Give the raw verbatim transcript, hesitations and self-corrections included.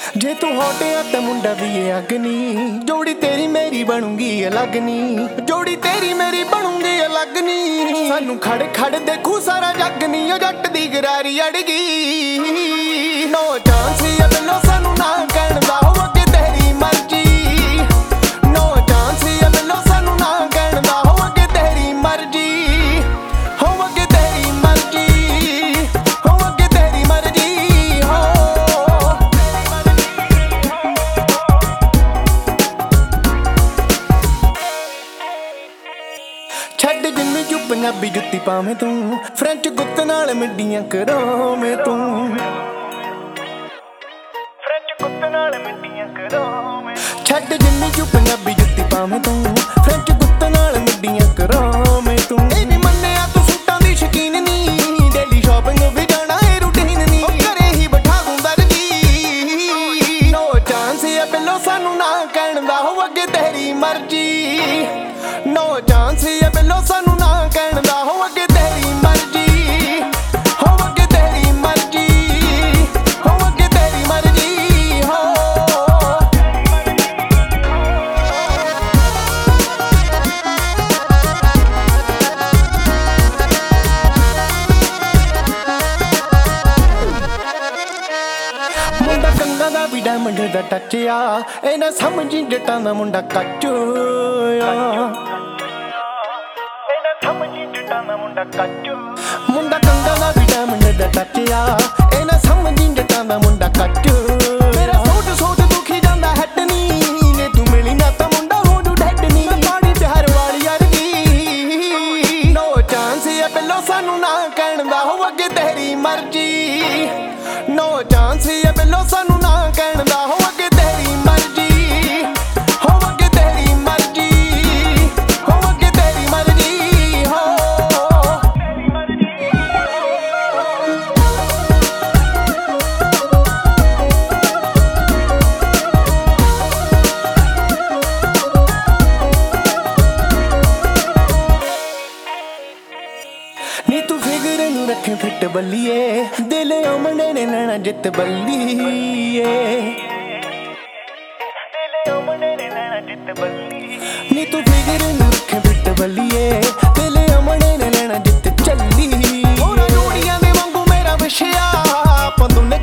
जे तू होटिया ते मुंडा भी ये अग्नि, जोड़ी तेरी मेरी बनूंगी अलग नी, जोड़ी तेरी मेरी बनूंगी अलग नी। सानू खड़ खड़ देखू सारा जग नी, ओ जट दी गरारी अड़गी। नो चांस ये बिलो सानू ना कहण दा, हो अगे तेरी मर्जी। नो चांस ये बिलो सानू ना कहण दा, हो अगे तेरी मर्जी। हो अगे तेरी मर्जी, हो अगे तेरी मर्जी। हो छड्ड जिन्नू चुप पंजाबी जुत्ती पावें तू, फ्रेंच गुत्त नाल मिड्डियां करावें तू। छड्ड जिन्नू चुप पंजाबी जुत्ती पावें तू, फ्रेंच गुत्त नाल मिड्डियां करावें तू। ए नी मन्निया तू सूटां दी शकीन नी, डेली शॉपिंग भी जाना है रूटीन नी, ओ घरे ही बैठा दूं दर्जी। नो चांस ये बिलो सानू ना कहण दा, हो अगे तेरी मर्जी। नो चांस ये बिलो सानू ना कहण दा, हो अगे तेरी मर्जी। हो अगे तेरी मर्जी, हो अगे तेरी मर्जी। हो मुंडा कंगा दा भी डायमंड दा टच आ, ए ना समझी जटां दा मुंडा कच्च आ। मुंडा कंगा दा भी डायमंड दा टच आ, ए ना समझी जटां दा मुंडा कच्च। मेरा सोच सोच दुखी जांदा हैट नी, जे तू मिली ना तां मुंडा हो जू डैड नी, पानी प्यार वाली अरगी। नो चांस ये बिलो सानू ना कहण दा, हो अगे तेरी मर्जी। नो चांस ये बिलो सानू ना कहण दा, हो अगे तेरी मर्जी। हो अगे तेरी मर्जी, हो अगे तेरी मर्जी। हो नी तू फिगर नू रखे फिट बल्लीए, दिल अमने ने लेना जित बल्लीए। नी तू फिगर नू रखे फिट बल्लीए, दिल अमने ने लेना जित चली। होरा जोड़ियां दे वांगू मेरा विछया, पंदू ने